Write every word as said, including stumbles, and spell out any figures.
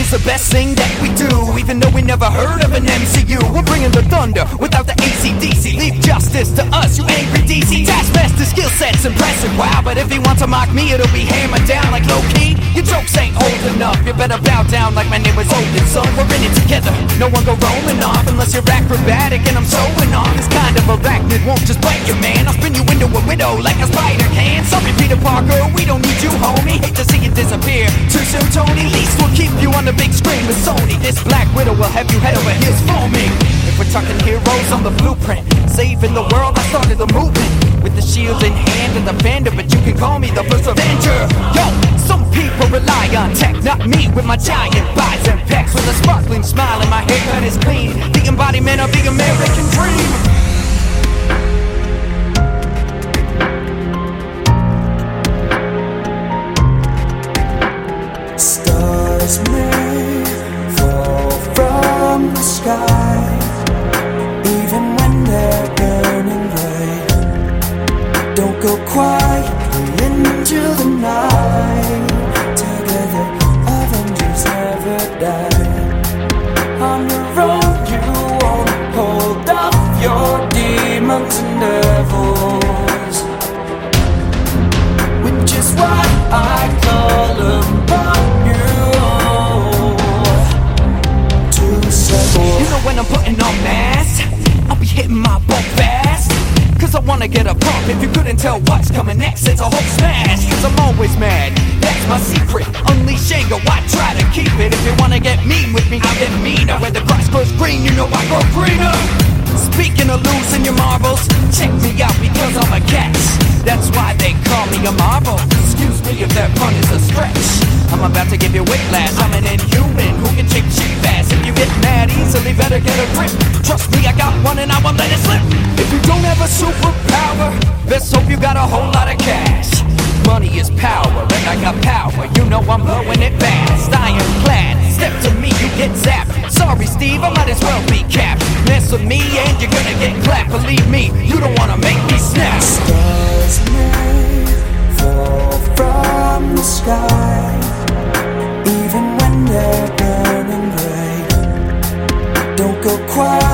is the best thing that we do, even though we never heard of an M C U. We're bringing the thunder without the A C D C. Leave justice to us, you angry D C. Taskmaster skill set's impressive, wow, but if he wants to mock me, it'll be hammered down like low-key. Your jokes ain't old enough, you better bow down like my name was Odin, son. We're in it together, no one go rolling off unless you're acrobatic and I'm showing off. This kind of arachnid won't just bite you, man. I'll spin you into a widow like a spider can. Sorry, Peter Parker, we don't need you, homie. Hate to see you disappear too soon, Tony. Least we'll keep you on the big screen with Sony. This Black Widow will have you head over heels for me. If we're talking heroes on the blueprint, saving the world, I started the movement with the shield in hand and the bender, but you can call me the first Avenger. Yo, some people rely on tech, not me with my giant buys and pecs. With a sparkling smile and my haircut is clean, the embodiment of the American dream. Stars may fall from the sky, even when they're burning bright. Don't go quietly into the night. Together, Avengers never die. On the road, you won't hold off your demons and devils, which is why I call upon you to settle. You know when I'm putting on mass, I'll be hitting my boat fast, cause I wanna get a pump. If you couldn't tell what's coming next, it's a whole smash. Cause I'm always mad, that's my secret. Unleash anger, why try to keep it? If you wanna get mean with me, I'll get meaner. Where the grass grows green, you know I grow greener. Speaking of losing your marbles, check me out because I'm a catch. That's why they call me a marvel. Excuse me if that pun is a stretch. I'm about to give you whiplash, I'm an inhuman who can shake shit fast. If you get mad easily, better get a grip. Trust me, I got one and I won't let it slip. If you don't have a superpower, best hope you got a whole lot of cash. Money is power, and I got power, you know I'm blowing it fast. Ironclad, step to me, you get zapped. Sorry Steve, I might as well be capped. Mess with me and you're gonna get clapped. Believe me, you don't wanna make me snap. Stars may fall from the sky, even when they're burning bright. Don't go quiet